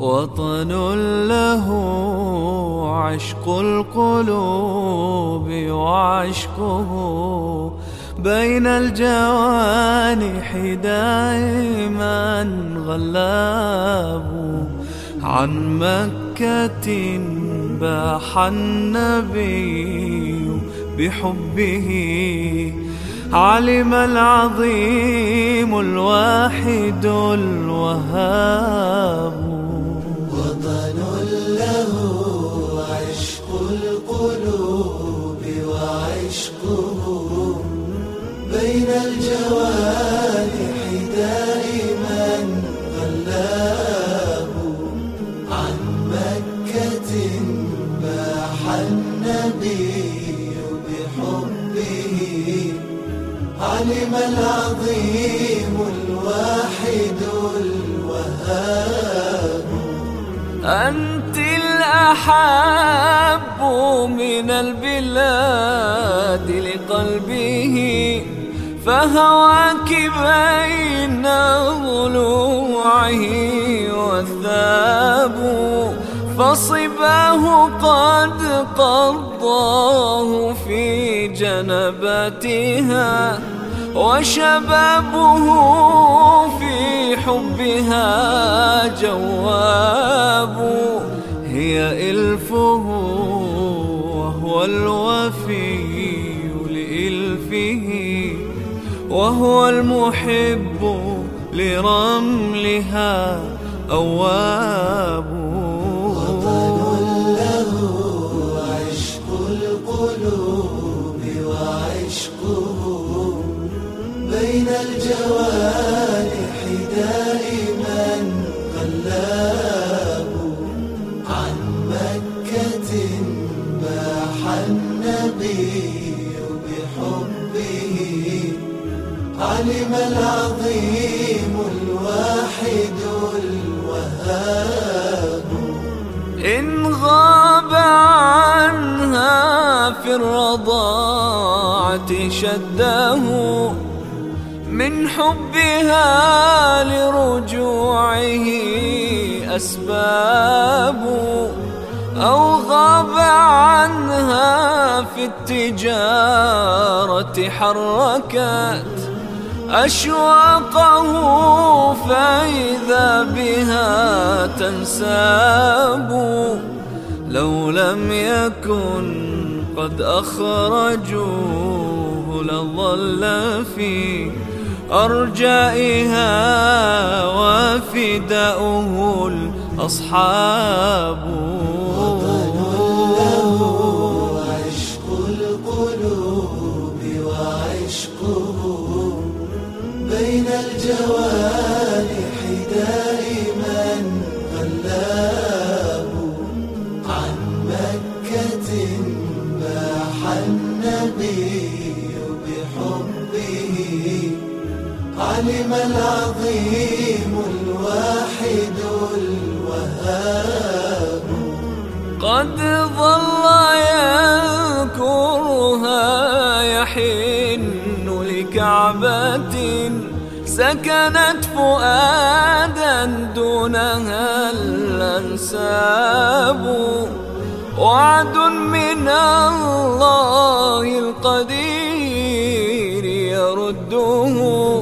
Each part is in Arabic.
وطن له عشق القلوب وعشقه بين الجوانح دائما غلاب. عن مكة باح النبي بحبه، علم العظيم الواحد الوهاب. وطن له عشق القلوب وعشقه بين الجوانح دائما غلاب. عن مكة باح النبي بحبه، علم العظيم الواحد الوهاب. أنت الأحب من البلاد لقلبه، فهواك بين ضلوعه والثاب. فصباه قد قضاه في جنباتها، وشبابه في حبها جواب. هي إلفه وهو الوفي لإلفه، وهو المحب لرملها أواب. وطن له عشق القلوب وعشقه بين الجوانح دائما غلاب. عن مكة باح النبي بحبه، علم العظيم الواحد الوهاب. إن غاب عنها في الرضاعة شده، من حبها لرجوعه أسباب. أو غاب عنها في التجارة حركت أشواقه، فإذا بها تنساب. لو لم يكن قد أخرجوه لظل في أرجائها وفداؤه الأصحاب. وطن له عشق القلوب وعشقه بين الجوانح دائما غلاب. عن مكة باح النبي بحبه، علم العظيم الواحد الوهاب. قد ظل يذكرها يحن لكعبة، سكنت فؤادا دونها الأنساب. وعد من الله القدير يرده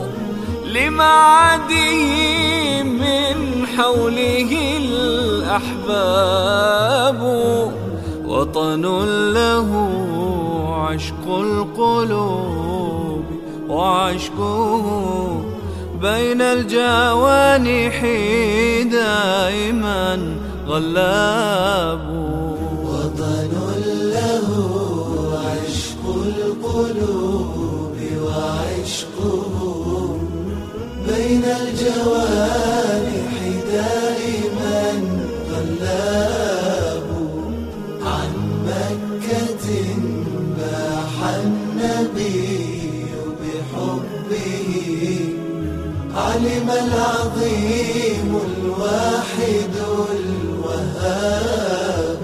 لمعاده، من حوله الأحباب. وطن له عشق القلوب وعشقه بين الجوانح دائما غلاب. وطن له عشق القلوب وعشقه بين الجوانح دائما غلاب. عن مكة باح النبي بحبه، علم العظيم الواحد الوهاب.